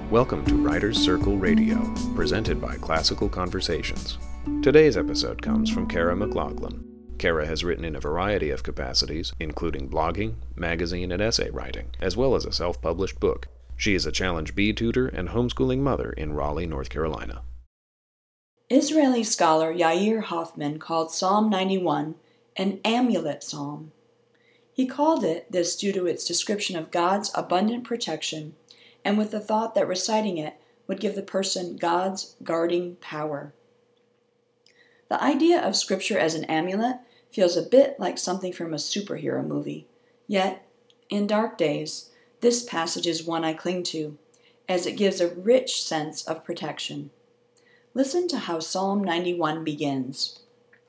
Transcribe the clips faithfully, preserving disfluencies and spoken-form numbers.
Welcome to Writers Circle Radio, presented by Classical Conversations. Today's episode comes from Kara McLaughlin. Kara has written in a variety of capacities, including blogging, magazine, and essay writing, as well as a self-published book. She is a Challenge B tutor and homeschooling mother in Raleigh, North Carolina. Israeli scholar Yair Hoffman called Psalm ninety-one an amulet psalm. He called it this due to its description of God's abundant protection and with the thought that reciting it would give the person God's guarding power. The idea of Scripture as an amulet feels a bit like something from a superhero movie. Yet, in dark days, this passage is one I cling to, as it gives a rich sense of protection. Listen to how Psalm ninety-one begins.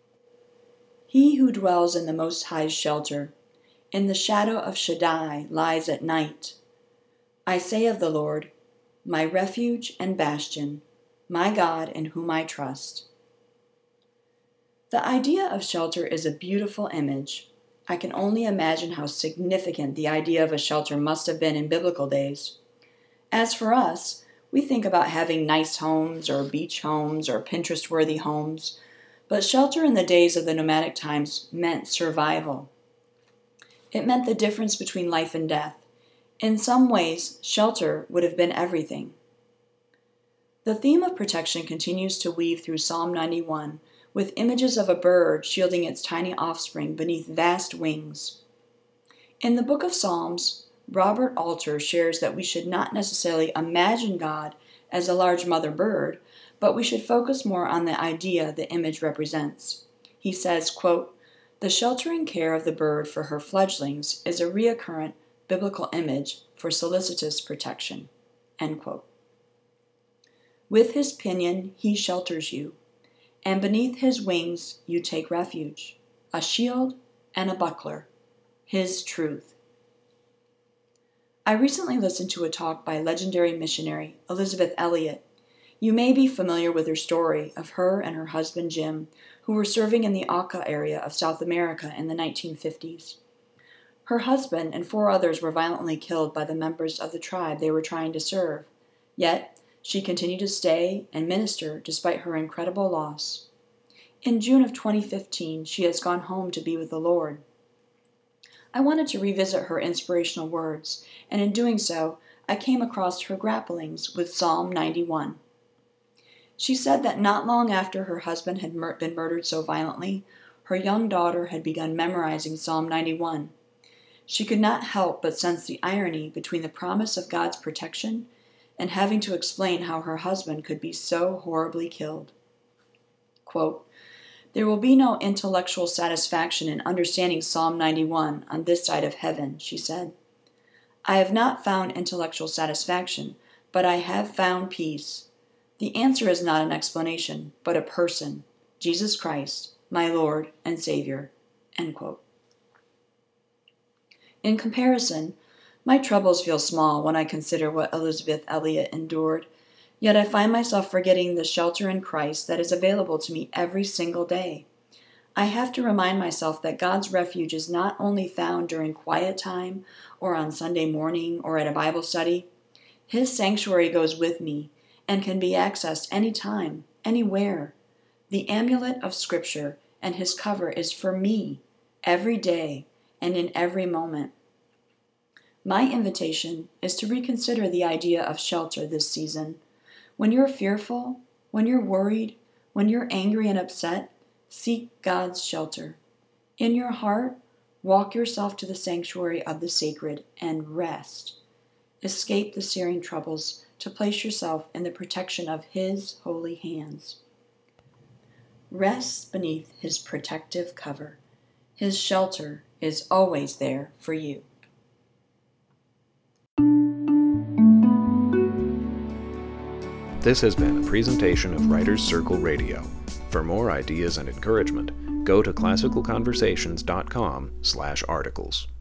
He who dwells in the Most High's shelter, in the shadow of Shaddai lies at night. I say of the Lord, my refuge and bastion, my God in whom I trust. The idea of shelter is a beautiful image. I can only imagine how significant the idea of a shelter must have been in biblical days. As for us, we think about having nice homes or beach homes or Pinterest-worthy homes, but shelter in the days of the nomadic times meant survival. It meant the difference between life and death. In some ways, shelter would have been everything. The theme of protection continues to weave through Psalm ninety-one, with images of a bird shielding its tiny offspring beneath vast wings. In the book of Psalms, Robert Alter shares that we should not necessarily imagine God as a large mother bird, but we should focus more on the idea the image represents. He says, quote, "The sheltering care of the bird for her fledglings is a recurrent biblical image for solicitous protection." End quote. With his pinion he shelters you, and beneath his wings you take refuge, a shield and a buckler, his truth. I recently listened to a talk by legendary missionary Elisabeth Elliot. You may be familiar with her story of her and her husband Jim, who were serving in the Auca area of South America in the nineteen fifties. Her husband and four others were violently killed by the members of the tribe they were trying to serve. Yet, she continued to stay and minister despite her incredible loss. In June of twenty fifteen, she has gone home to be with the Lord. I wanted to revisit her inspirational words, and in doing so, I came across her grapplings with Psalm ninety-one. She said that not long after her husband had mur- been murdered so violently, her young daughter had begun memorizing Psalm ninety-one. She could not help but sense the irony between the promise of God's protection and having to explain how her husband could be so horribly killed. Quote, "There will be no intellectual satisfaction in understanding Psalm ninety-one on this side of heaven," she said. "I have not found intellectual satisfaction, but I have found peace. The answer is not an explanation, but a person, Jesus Christ, my Lord and Savior." End quote. In comparison, my troubles feel small when I consider what Elisabeth Elliot endured, yet I find myself forgetting the shelter in Christ that is available to me every single day. I have to remind myself that God's refuge is not only found during quiet time or on Sunday morning or at a Bible study. His sanctuary goes with me and can be accessed anytime, anywhere. The amulet of Scripture and his cover is for me, every day and in every moment. My invitation is to reconsider the idea of shelter this season. When you're fearful, when you're worried, when you're angry and upset, seek God's shelter. In your heart, walk yourself to the sanctuary of the sacred and rest. Escape the searing troubles to place yourself in the protection of his holy hands. Rest beneath his protective cover. His shelter is always there for you. This has been a presentation of Writers Circle Radio. For more ideas and encouragement, go to classical conversations dot com slash articles.